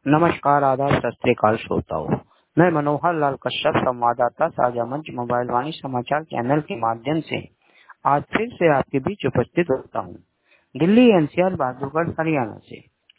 नमस्कार, आदाब, सत श्री अकाल श्रोताओं। मैं मनोहर लाल कश्यप, संवाददाता साझा मंच मोबाइल वाणी समाचार चैनल के माध्यम से आज फिर से आपके बीच उपस्थित होता हूँ। दिल्ली एनसीआर बहादुरगढ़ हरियाणा से।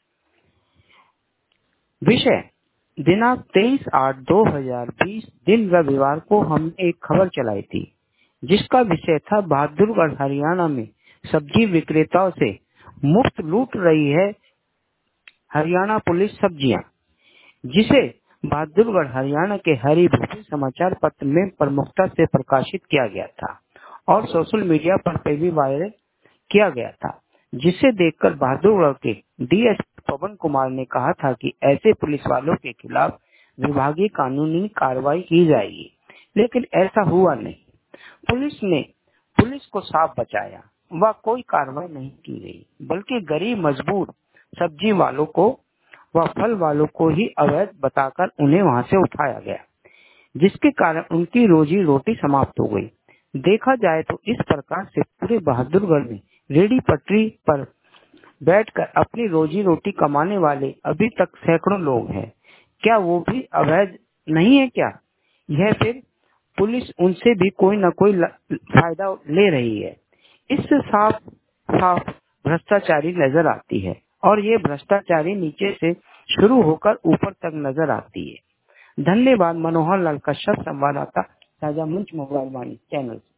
विषय दिनांक 23/8/2020 दिन रविवार को हमने एक खबर चलाई थी जिसका विषय था बहादुरगढ़ हरियाणा में सब्जी विक्रेताओं से मुफ्त लूट रही है हरियाणा पुलिस सब्जियां, जिसे बहादुरगढ़ हरियाणा के हरि भूषण समाचार पत्र में प्रमुखता से प्रकाशित किया गया था और सोशल मीडिया पर भी वायरल किया गया था, जिसे देखकर बहादुरगढ़ के डीएसपी पवन कुमार ने कहा था कि ऐसे पुलिस वालों के खिलाफ विभागीय कानूनी कार्रवाई की जाएगी, लेकिन ऐसा हुआ नहीं। पुलिस ने पुलिस को साफ बचाया व कोई कार्रवाई नहीं की गई, बल्कि गरीब मजबूर सब्जी वालों को व फल वालों को ही अवैध बताकर उन्हें वहां से उठाया गया, जिसके कारण उनकी रोजी रोटी समाप्त हो गई। देखा जाए तो इस प्रकार से पूरे बहादुरगढ़ में रेहड़ी पटरी पर बैठकर अपनी रोजी रोटी कमाने वाले अभी तक सैकड़ों लोग हैं। क्या वो भी अवैध नहीं है क्या? यह फिर पुलिस उनसे भी कोई न कोई फायदा ले रही है। इससे साफ साफ भ्रष्टाचारी नजर आती है और ये भ्रष्टाचारी नीचे से शुरू होकर ऊपर तक नजर आती है। धन्यवाद। मनोहर लाल कश्यप, संवाददाता साझा मंच मोबाइल वाणी चैनल।